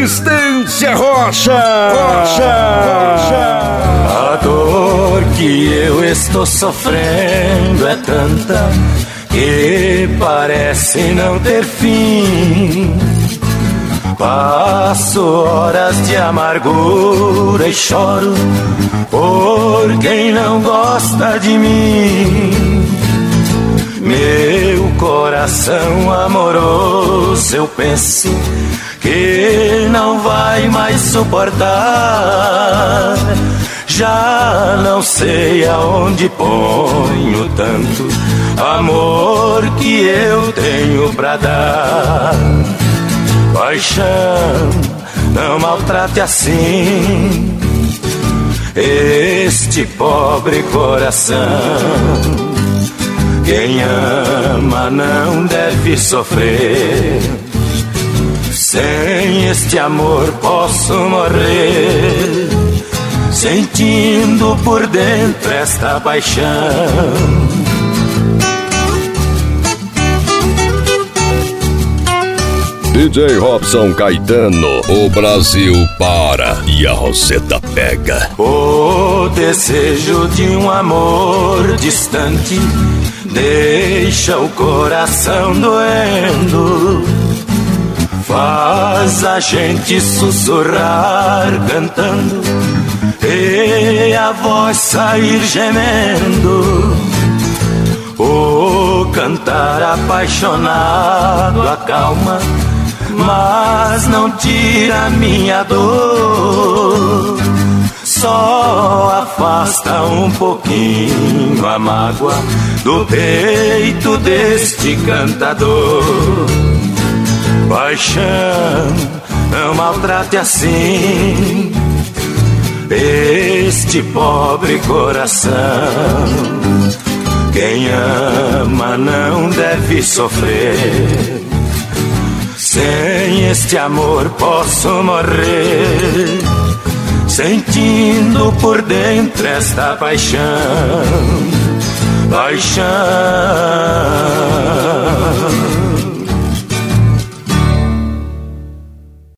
Estância Rocha. A dor que eu estou sofrendo é tanta que parece não ter fim. Passo horas de amargura e choro por quem não gosta de mim. Meu coração amoroso, eu penso que não vai mais suportar. Já não sei aonde ponho tanto amor que eu tenho pra dar. Paixão, não maltrate assim este pobre coração. Quem ama não deve sofrer. Sem este amor posso morrer, sentindo por dentro esta paixão. DJ Robson Caetano, o Brasil para e a Roseta pega. O desejo de um amor distante deixa o coração doendo, faz a gente sussurrar cantando e a voz sair gemendo. O cantar apaixonado acalma, mas não tira minha dor, só afasta um pouquinho a mágoa do peito deste cantador. Paixão, não maltrate assim este pobre coração. Quem ama não deve sofrer. Sem este amor posso morrer, sentindo por dentro esta paixão. Paixão.